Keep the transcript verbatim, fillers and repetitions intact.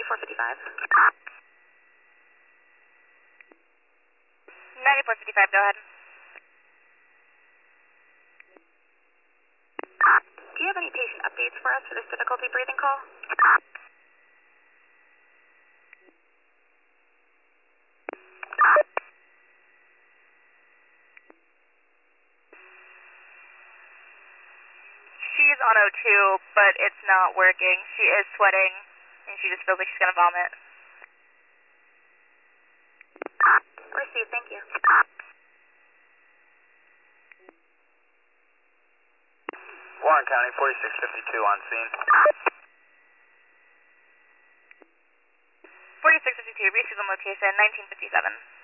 ninety-four fifty-five. ninety-four fifty-five, go ahead. Do you have any patient updates for us for this difficulty breathing call? She's on O two, but it's not working. She is sweating, and she just feels like she's going to vomit. Received, thank you. Warren County, forty-six fifty-two on scene. forty-six fifty-two, reaches on location, nineteen fifty-seven.